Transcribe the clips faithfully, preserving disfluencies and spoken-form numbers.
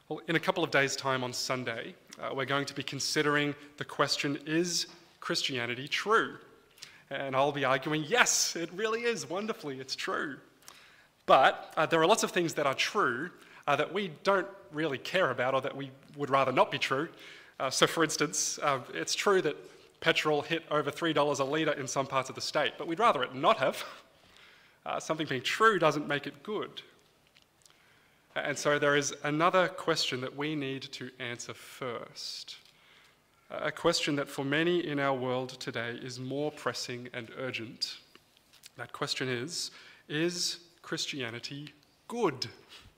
Well, in a couple of days' time on Sunday, uh, we're going to be considering the question, is Christianity true? And I'll be arguing, yes, it really is, wonderfully, it's true. But uh, there are lots of things that are true uh, that we don't really care about or that we would rather not be true. Uh, so for instance, uh, it's true that petrol hit over three dollars a litre in some parts of the state, but we'd rather it not have. Uh, something being true doesn't make it good. And so there is another question that we need to answer first. A question that for many in our world today is more pressing and urgent. That question is, is Christianity good?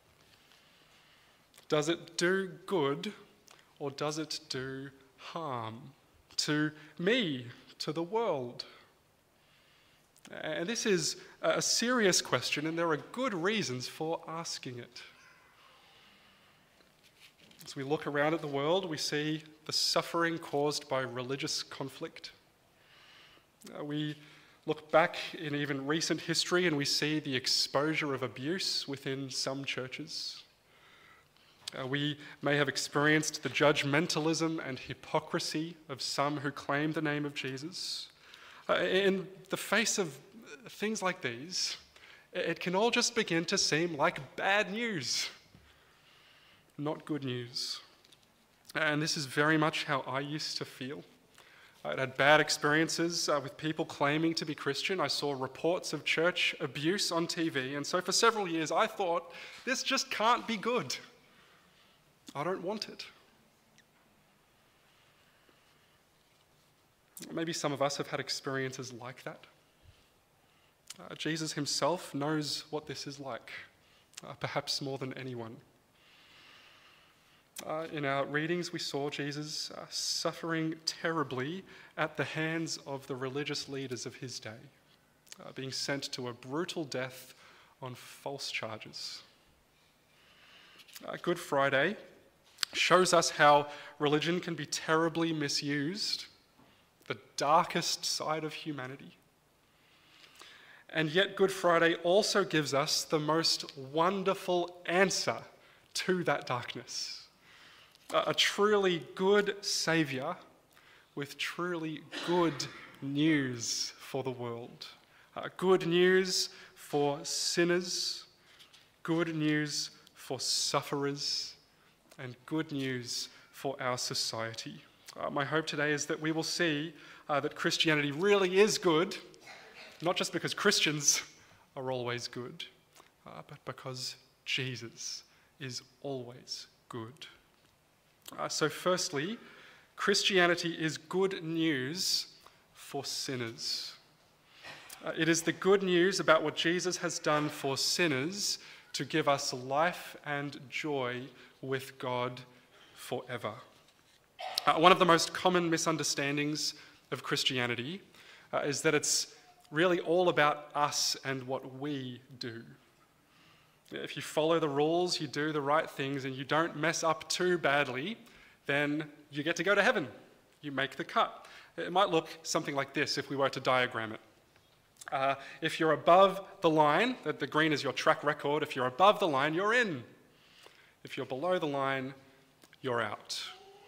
Does it do good or does it do harm to me, to the world? And this is a serious question, and there are good reasons for asking it. As we look around at the world, we see the suffering caused by religious conflict. Uh, we look back in even recent history and we see the exposure of abuse within some churches. Uh, we may have experienced the judgmentalism and hypocrisy of some who claim the name of Jesus. Uh, in the face of things like these, it can all just begin to seem like bad news. Not good news. And this is very much how I used to feel. I'd had bad experiences uh, with people claiming to be Christian. I saw reports of church abuse on T V, and so for several years I thought, this just can't be good. I don't want it. Maybe some of us have had experiences like that. Uh, Jesus himself knows what this is like, uh, perhaps more than anyone. Uh, in our readings, we saw Jesus uh, suffering terribly at the hands of the religious leaders of his day, uh, being sent to a brutal death on false charges. Uh, Good Friday shows us how religion can be terribly misused, the darkest side of humanity. And yet Good Friday also gives us the most wonderful answer to that darkness. A truly good Saviour with truly good news for the world. Uh, good news for sinners, good news for sufferers, and good news for our society. Uh, my hope today is that we will see uh, that Christianity really is good, not just because Christians are always good, uh, but because Jesus is always good. Uh, so firstly, Christianity is good news for sinners. Uh, it is the good news about what Jesus has done for sinners to give us life and joy with God forever. Uh, one of the most common misunderstandings of Christianity uh, is that it's really all about us and what we do. If you follow the rules, you do the right things, and you don't mess up too badly, then you get to go to heaven. You make the cut. It might look something like this if we were to diagram it. Uh, if you're above the line, that the green is your track record, if you're above the line, you're in. If you're below the line, you're out.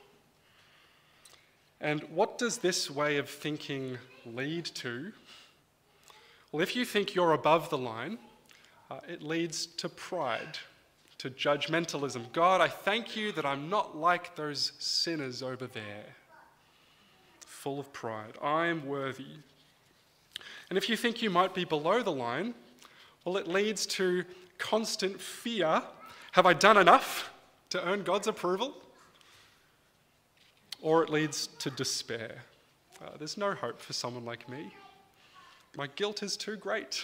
And what does this way of thinking lead to? Well, if you think you're above the line, Uh, it leads to pride, to judgmentalism. God, I thank you that I'm not like those sinners over there, full of pride. I'm worthy. And if you think you might be below the line, well, it leads to constant fear. Have I done enough to earn God's approval? Or it leads to despair. Uh, there's no hope for someone like me. My guilt is too great.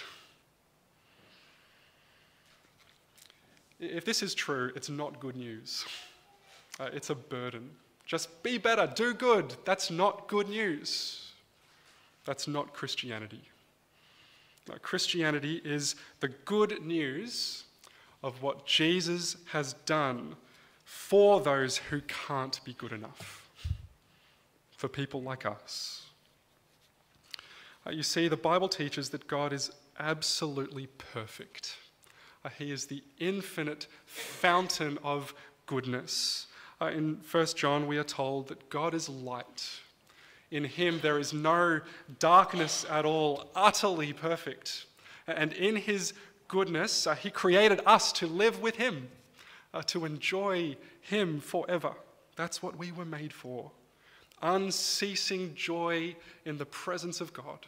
If this is true, it's not good news. Uh, it's a burden. Just be better, do good. That's not good news. That's not Christianity. Uh, Christianity is the good news of what Jesus has done for those who can't be good enough, for people like us. Uh, you see, the Bible teaches that God is absolutely perfect. He is the infinite fountain of goodness. Uh, in First John, we are told that God is light. In him there is no darkness at all, utterly perfect. And in his goodness, uh, he created us to live with him, uh, to enjoy him forever. That's what we were made for. Unceasing joy in the presence of God.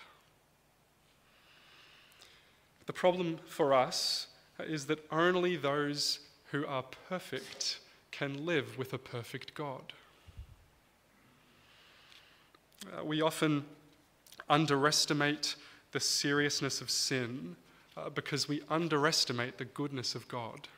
The problem for us is that only those who are perfect can live with a perfect God. Uh, we often underestimate the seriousness of sin uh, because we underestimate the goodness of God.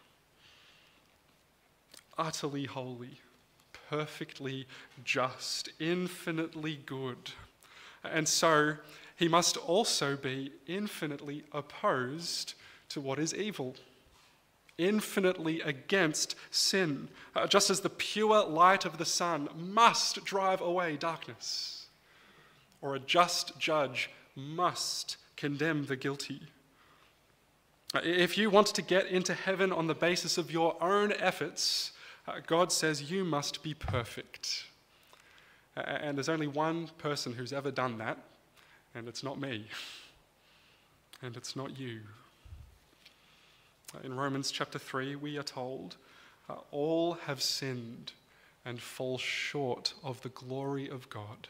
Utterly holy, perfectly just, infinitely good. And so he must also be infinitely opposed to what is evil, infinitely against sin, uh, just as the pure light of the sun must drive away darkness, or a just judge must condemn the guilty. If you want to get into heaven on the basis of your own efforts, uh, God says you must be perfect. Uh, and there's only one person who's ever done that, and it's not me, and it's not you. Uh, in Romans chapter three, we are told, uh, all have sinned and fall short of the glory of God.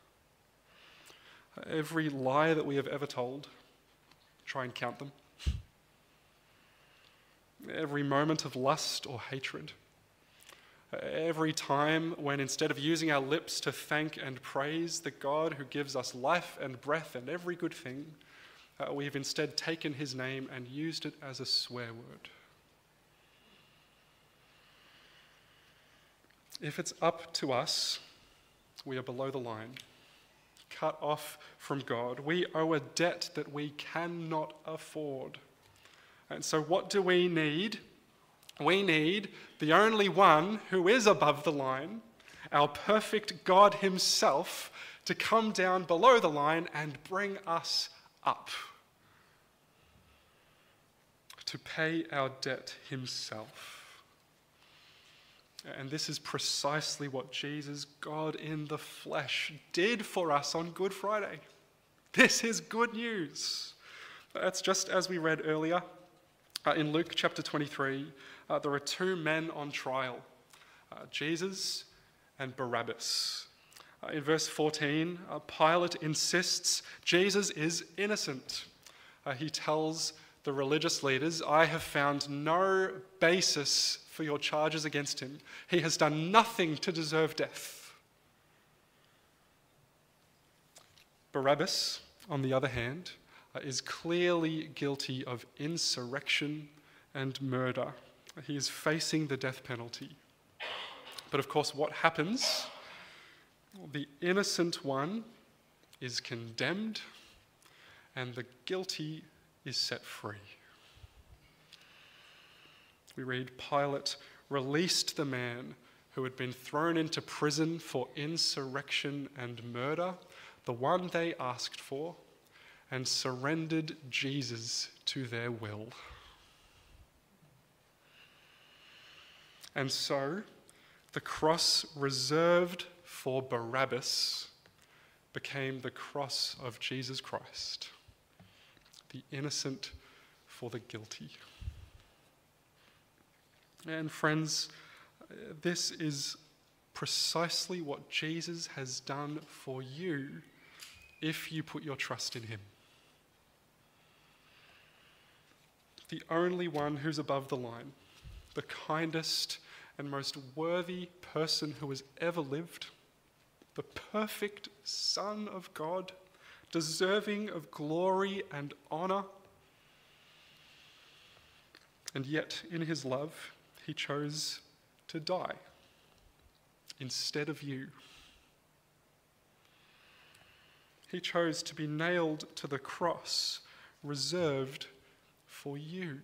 Every lie that we have ever told, try and count them. Every moment of lust or hatred. Every time when instead of using our lips to thank and praise the God who gives us life and breath and every good thing, uh, we have instead taken his name and used it as a swear word. If it's up to us, we are below the line. Cut off from God. We owe a debt that we cannot afford. And so what do we need? We need the only one who is above the line, our perfect God himself, to come down below the line and bring us up, to pay our debt himself. And this is precisely what Jesus, God in the flesh, did for us on Good Friday. This is good news. That's just as we read earlier. Uh, in Luke chapter twenty-three, uh, there are two men on trial, uh, Jesus and Barabbas. Uh, in verse fourteen, uh, Pilate insists Jesus is innocent. Uh, he tells the religious leaders, I have found no basis for your charges against him. He has done nothing to deserve death. Barabbas, on the other hand, uh, is clearly guilty of insurrection and murder. He is facing the death penalty. But of course, what happens? The innocent one is condemned, and the guilty is set free. We read, Pilate released the man who had been thrown into prison for insurrection and murder, the one they asked for, and surrendered Jesus to their will. And so, the cross reserved for Barabbas became the cross of Jesus Christ, the innocent for the guilty. And friends, this is precisely what Jesus has done for you if you put your trust in him. The only one who's above the line, the kindest and most worthy person who has ever lived, the perfect Son of God, deserving of glory and honor. And yet, in his love, he chose to die instead of you. He chose to be nailed to the cross, reserved for you.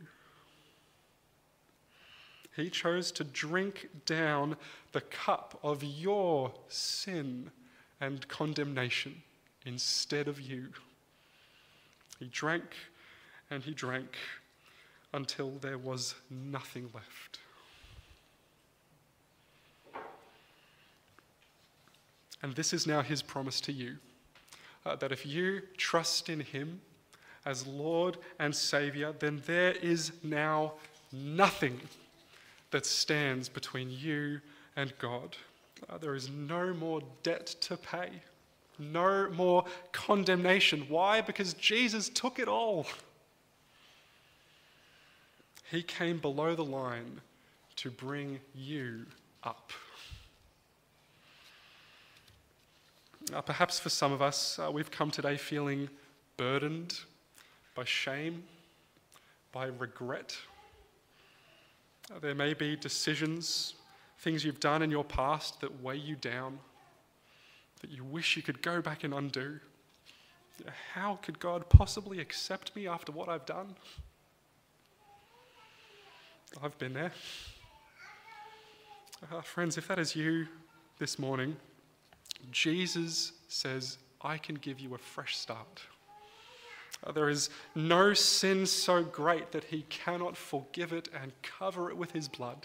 He chose to drink down the cup of your sin and condemnation instead of you. He drank and he drank until there was nothing left. And this is now his promise to you, uh, that if you trust in him as Lord and Saviour, then there is now nothing that stands between you and God. Uh, there is no more debt to pay, no more condemnation. Why? Because Jesus took it all. He came below the line to bring you up. Uh, perhaps for some of us, uh, we've come today feeling burdened by shame, by regret. Uh, there may be decisions, things you've done in your past that weigh you down, that you wish you could go back and undo. How could God possibly accept me after what I've done? I've been there. Uh, friends, if that is you this morning, Jesus says, I can give you a fresh start. Uh, there is no sin so great that he cannot forgive it and cover it with his blood.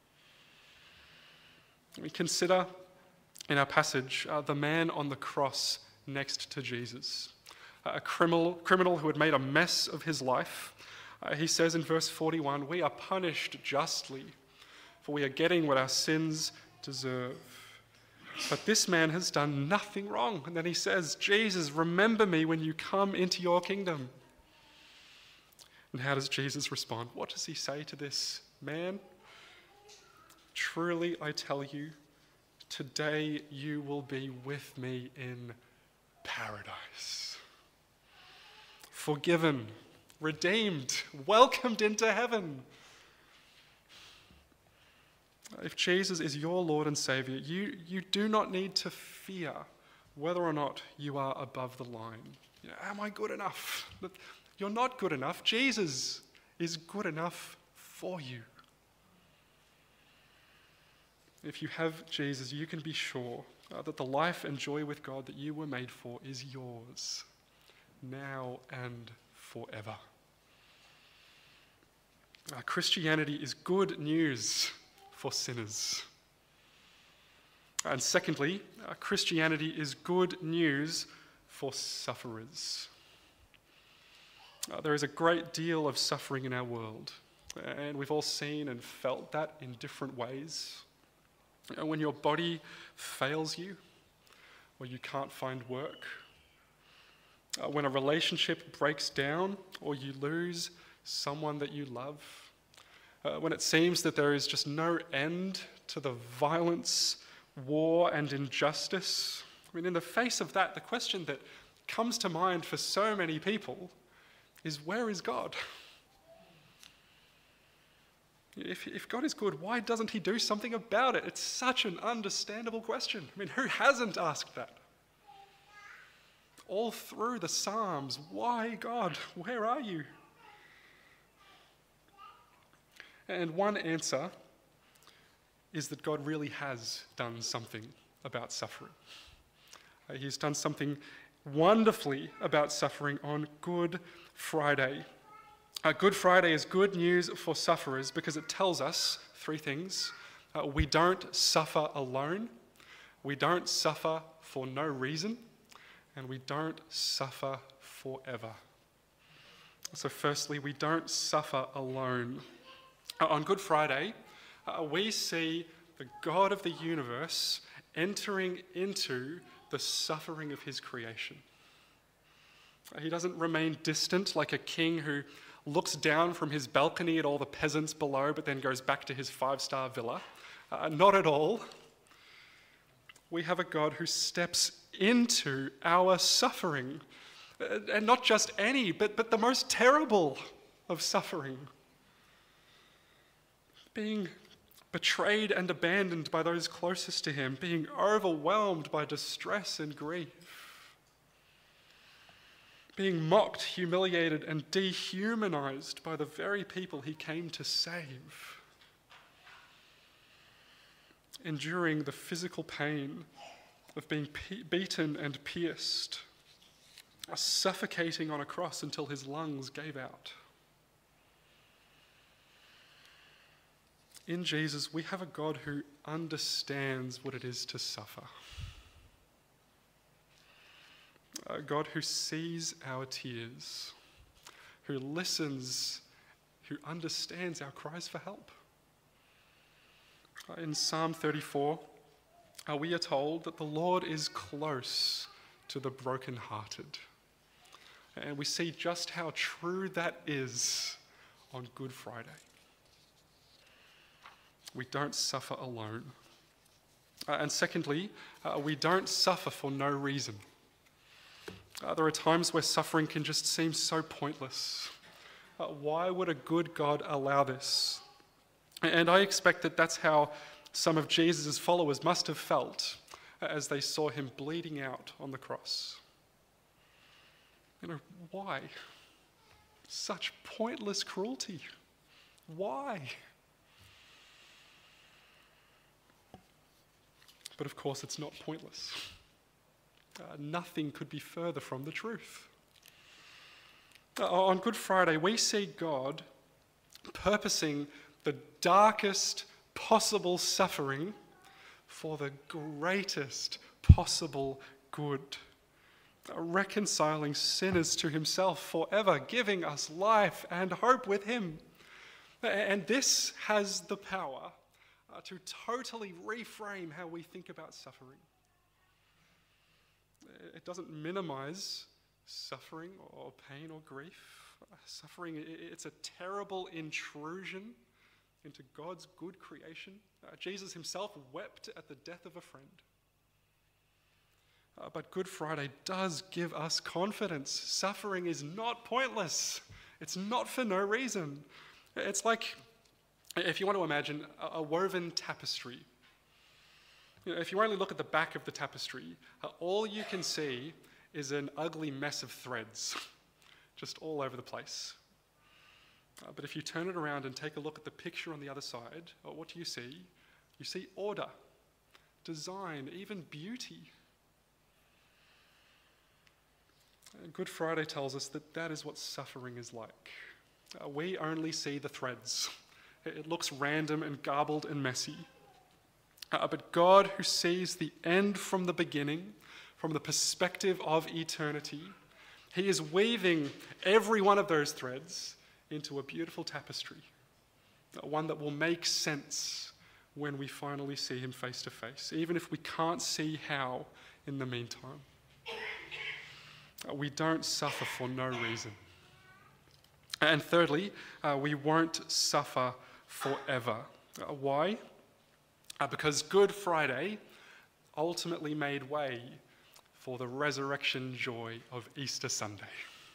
We consider in our passage uh, the man on the cross next to Jesus, uh, a criminal, criminal who had made a mess of his life. Uh, he says in verse forty-one, we are punished justly, for we are getting what our sins deserve. But this man has done nothing wrong. And then he says, Jesus, remember me when you come into your kingdom. And how does Jesus respond? What does he say to this man? Truly, I tell you, today you will be with me in paradise. Forgiven, redeemed, welcomed into heaven. If Jesus is your Lord and Saviour, you, you do not need to fear whether or not you are above the line. You know, am I good enough? You're not good enough. Jesus is good enough for you. If you have Jesus, you can be sure uh, that the life and joy with God that you were made for is yours, now and forever. Uh, Christianity is good news for sinners. And secondly, uh, Christianity is good news for sufferers. Uh, there is a great deal of suffering in our world, and we've all seen and felt that in different ways. Uh, when your body fails you, or you can't find work, uh, when a relationship breaks down, or you lose someone that you love, Uh, when it seems that there is just no end to the violence, war, and injustice. I mean, in the face of that, the question that comes to mind for so many people is, where is God? If, if God is good, why doesn't he do something about it? It's such an understandable question. I mean, who hasn't asked that? All through the Psalms, why God? Where are you? And one answer is that God really has done something about suffering. Uh, he's done something wonderfully about suffering on Good Friday. Uh, Good Friday is good news for sufferers because it tells us three things. Uh, we don't suffer alone, we don't suffer for no reason, and we don't suffer forever. So firstly, we don't suffer alone. Uh, on Good Friday, uh, we see the God of the universe entering into the suffering of his creation. Uh, he doesn't remain distant like a king who looks down from his balcony at all the peasants below but then goes back to his five-star villa. Uh, not at all. We have a God who steps into our suffering, uh, and not just any, but, but the most terrible of suffering. Being betrayed and abandoned by those closest to him, being overwhelmed by distress and grief, being mocked, humiliated, and dehumanized by the very people he came to save, enduring the physical pain of being pe- beaten and pierced, suffocating on a cross until his lungs gave out. In Jesus, we have a God who understands what it is to suffer. a God who sees our tears, who listens, who understands our cries for help. In Psalm thirty-four, uh, we are told that the Lord is close to the brokenhearted. And we see just how true that is on Good Friday. We don't suffer alone. Uh, and secondly, uh, we don't suffer for no reason. Uh, there are times where suffering can just seem so pointless. Uh, why would a good God allow this? And I expect that that's how some of Jesus' followers must have felt as they saw him bleeding out on the cross. You know, why? Such pointless cruelty. Why? But of course, it's not pointless. Uh, nothing could be further from the truth. Uh, on Good Friday, we see God purposing the darkest possible suffering for the greatest possible good, uh, reconciling sinners to himself forever, giving us life and hope with him. And this has the power uh, to totally reframe how we think about suffering. It doesn't minimize suffering or pain or grief. Uh, suffering, it's a terrible intrusion into God's good creation. Uh, Jesus himself wept at the death of a friend. Uh, but Good Friday does give us confidence. Suffering is not pointless. It's not for no reason. It's like, if you want to imagine a, a woven tapestry. You know, if you only look at the back of the tapestry, uh, all you can see is an ugly mess of threads, just all over the place. Uh, but if you turn it around and take a look at the picture on the other side, uh, what do you see? You see order, design, even beauty. And Good Friday tells us that that is what suffering is like. Uh, we only see the threads. It looks random and garbled and messy. Uh, but God, who sees the end from the beginning, from the perspective of eternity, he is weaving every one of those threads into a beautiful tapestry, one that will make sense when we finally see him face to face, even if we can't see how in the meantime. We don't suffer for no reason. And thirdly, uh, we won't suffer forever. Uh, why? Uh, because Good Friday ultimately made way for the resurrection joy of Easter Sunday.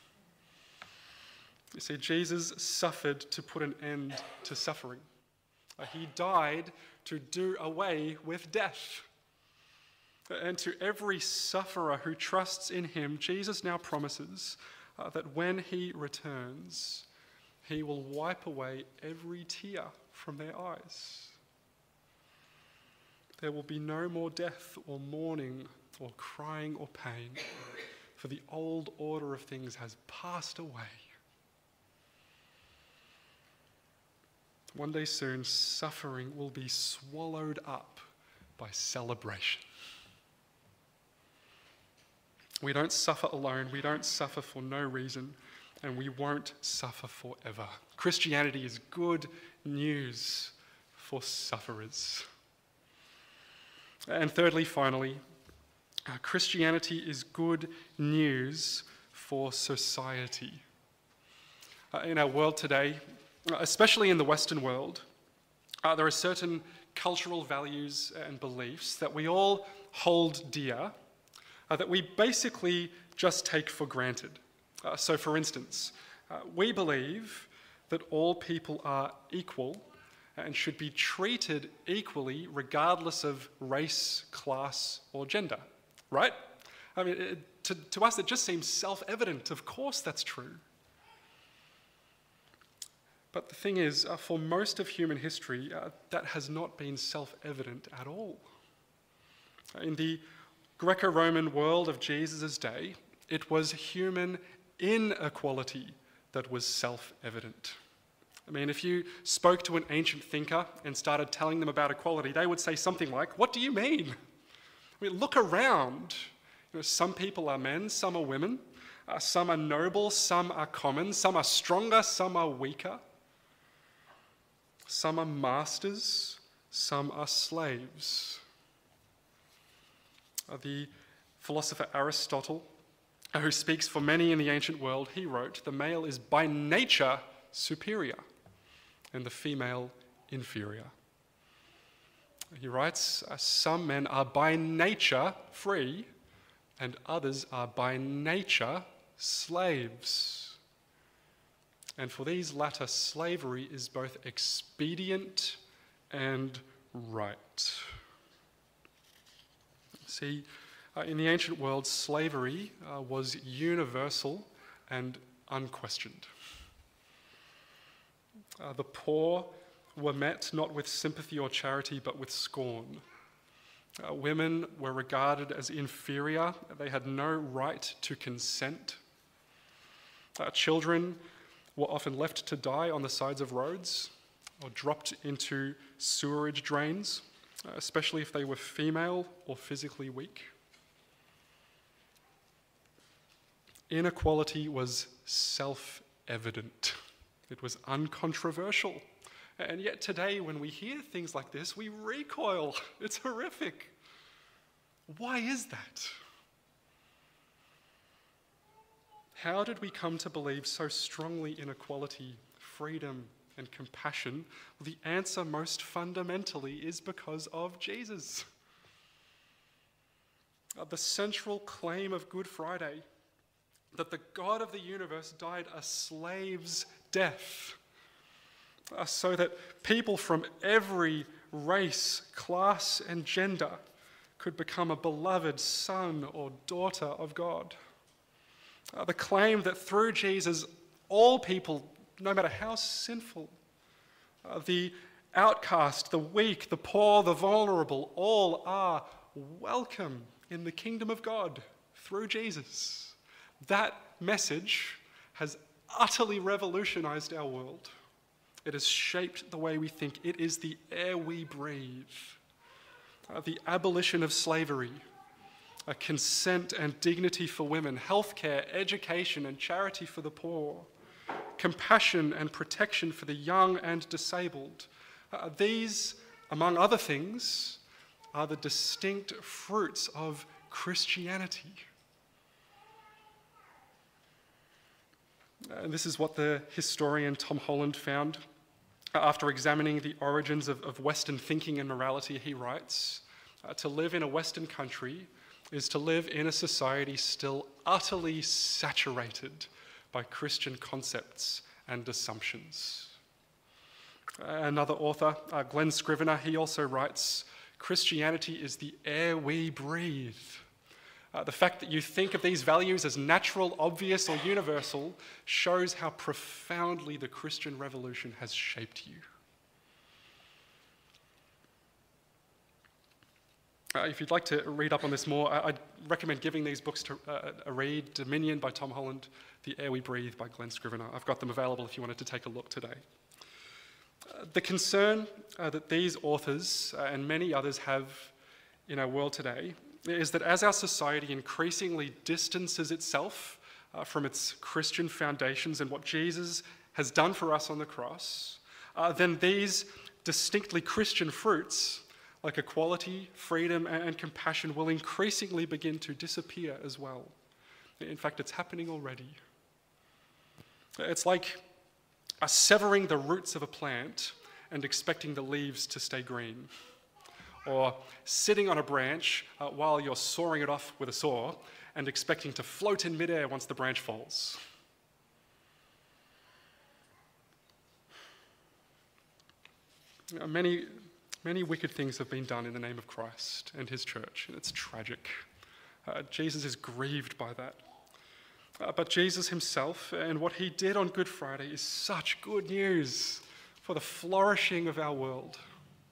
You see, Jesus suffered to put an end to suffering. Uh, he died to do away with death. And to every sufferer who trusts in him, Jesus now promises uh, that when he returns, he will wipe away every tear from their eyes. There will be no more death or mourning or crying or pain, for the old order of things has passed away. One day soon, suffering will be swallowed up by celebration. We don't suffer alone, we don't suffer for no reason, and we won't suffer forever. Christianity is good news for sufferers. And thirdly, finally, uh, Christianity is good news for society. Uh, in our world today, especially in the Western world, uh, there are certain cultural values and beliefs that we all hold dear, uh, that we basically just take for granted. Uh, so for instance, uh, we believe that all people are equal and should be treated equally regardless of race, class, or gender, right? I mean, it, to, to us it just seems self-evident. Of course that's true. But the thing is, uh, for most of human history, uh, that has not been self-evident at all. In the Greco-Roman world of Jesus' day, it was human inequality that was self-evident. I mean, if you spoke to an ancient thinker and started telling them about equality, they would say something like, "What do you mean? I mean, look around. You know, some people are men, some are women. Uh, some are noble, some are common. Some are stronger, some are weaker. Some are masters, some are slaves. Uh, the philosopher Aristotle, uh, who speaks for many in the ancient world, he wrote, "The male is by nature superior and the female inferior." He writes, uh, "Some men are by nature free and others are by nature slaves. And for these latter, slavery is both expedient and right." See, uh, in the ancient world, slavery uh, was universal and unquestioned. Uh, the poor were met not with sympathy or charity, but with scorn. Uh, women were regarded as inferior. They had no right to consent. Uh, children were often left to die on the sides of roads or dropped into sewerage drains, uh, especially if they were female or physically weak. Inequality was self-evident. It was uncontroversial. And yet today, when we hear things like this, we recoil. It's horrific. Why is that? How did we come to believe so strongly in equality, freedom, and compassion? Well, the answer most fundamentally is because of Jesus. Uh, the central claim of Good Friday, that the God of the universe died a slave's death, uh, so that people from every race, class, and gender could become a beloved son or daughter of God. Uh, the claim that through Jesus, all people, no matter how sinful, uh, the outcast, the weak, the poor, the vulnerable, all are welcome in the kingdom of God through Jesus. That message has utterly revolutionized our world. It has shaped the way we think. It is the air we breathe. Uh, the abolition of slavery, uh, consent and dignity for women, healthcare, education and charity for the poor, compassion and protection for the young and disabled. Uh, these, among other things, are the distinct fruits of Christianity. And this is what the historian Tom Holland found. After examining the origins of, of Western thinking and morality, he writes, uh, to live in a Western country is to live in a society still utterly saturated by Christian concepts and assumptions. Another author, uh, Glen Scrivener, he also writes, Christianity is the air we breathe. Uh, the fact that you think of these values as natural, obvious, or universal shows how profoundly the Christian revolution has shaped you. Uh, if you'd like to read up on this more, I, I'd recommend giving these books to, uh, a read. Dominion by Tom Holland, The Air We Breathe by Glen Scrivener. I've got them available if you wanted to take a look today. Uh, the concern uh, that these authors uh, and many others have in our world today is that as our society increasingly distances itself uh, from its Christian foundations and what Jesus has done for us on the cross, uh, then these distinctly Christian fruits, like equality, freedom, and, and compassion, will increasingly begin to disappear as well. In fact, it's happening already. It's like uh, severing the roots of a plant and expecting the leaves to stay green. Or sitting on a branch uh, while you're sawing it off with a saw and expecting to float in midair once the branch falls. You know, many, many wicked things have been done in the name of Christ and his church, and it's tragic. Uh, Jesus is grieved by that. Uh, but Jesus himself and what he did on Good Friday is such good news for the flourishing of our world.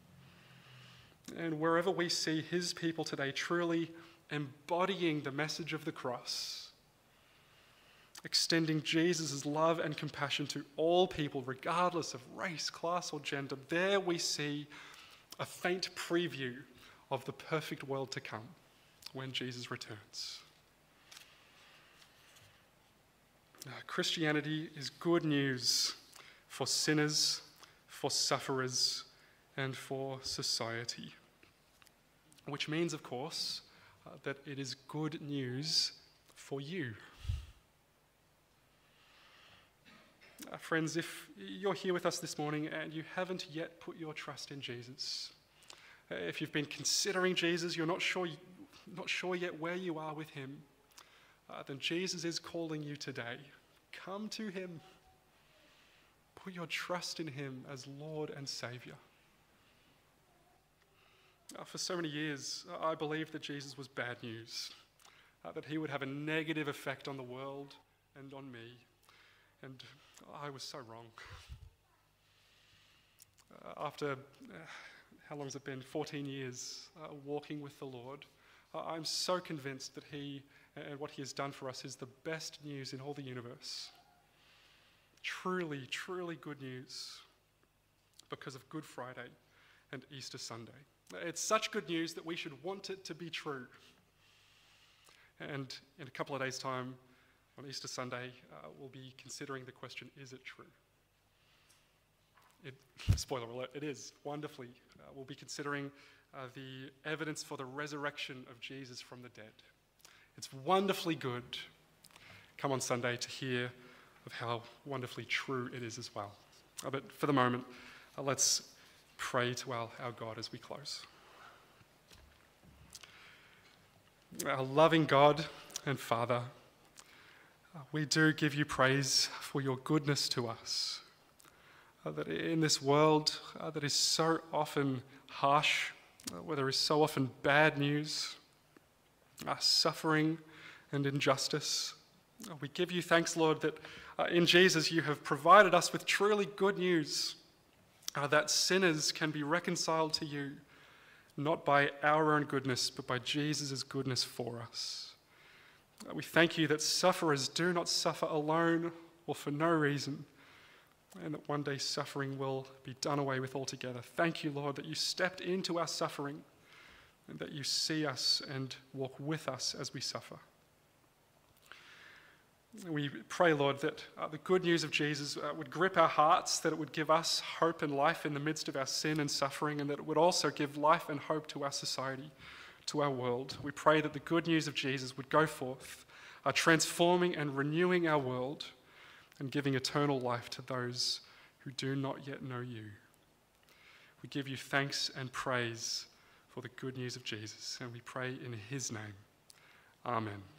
And wherever we see his people today truly embodying the message of the cross, extending Jesus' love and compassion to all people, regardless of race, class, or gender, there we see a faint preview of the perfect world to come when Jesus returns. Uh, Christianity is good news for sinners, for sufferers, and for society. Which means, of course, uh, that it is good news for you. Uh, friends, if you're here with us this morning and you haven't yet put your trust in Jesus, uh, if you've been considering Jesus, you're not sure, not sure yet where you are with him, uh, then Jesus is calling you today. Come to him. Put your trust in him as Lord and Saviour. Uh, for so many years, I believed that Jesus was bad news, uh, that he would have a negative effect on the world and on me. And I was so wrong. Uh, after, uh, how long has it been? fourteen years uh, walking with the Lord, uh, I'm so convinced that he and what he has done for us is the best news in all the universe. Truly, truly good news because of Good Friday and Easter Sunday. It's such good news that we should want it to be true. And in a couple of days' time, on Easter Sunday, uh, we'll be considering the question, is it true? It, spoiler alert, it is, wonderfully. Uh, we'll be considering uh, the evidence for the resurrection of Jesus from the dead. It's wonderfully good. Come on Sunday to hear of how wonderfully true it is as well. Uh, but for the moment, uh, let's pray to our, our God as we close. Our loving God and Father, uh, we do give you praise for your goodness to us. Uh, that in this world uh, that is so often harsh, uh, where there is so often bad news, uh, suffering and injustice, uh, we give you thanks, Lord, that uh, in Jesus you have provided us with truly good news. Uh, that sinners can be reconciled to you, not by our own goodness, but by Jesus' goodness for us. Uh, we thank you that sufferers do not suffer alone or for no reason, and that one day suffering will be done away with altogether. Thank you, Lord, that you stepped into our suffering and that you see us and walk with us as we suffer. We pray, Lord, that uh, the good news of Jesus uh, would grip our hearts, that it would give us hope and life in the midst of our sin and suffering, and that it would also give life and hope to our society, to our world. We pray that the good news of Jesus would go forth, uh, transforming and renewing our world and giving eternal life to those who do not yet know you. We give you thanks and praise for the good news of Jesus, and we pray in his name. Amen.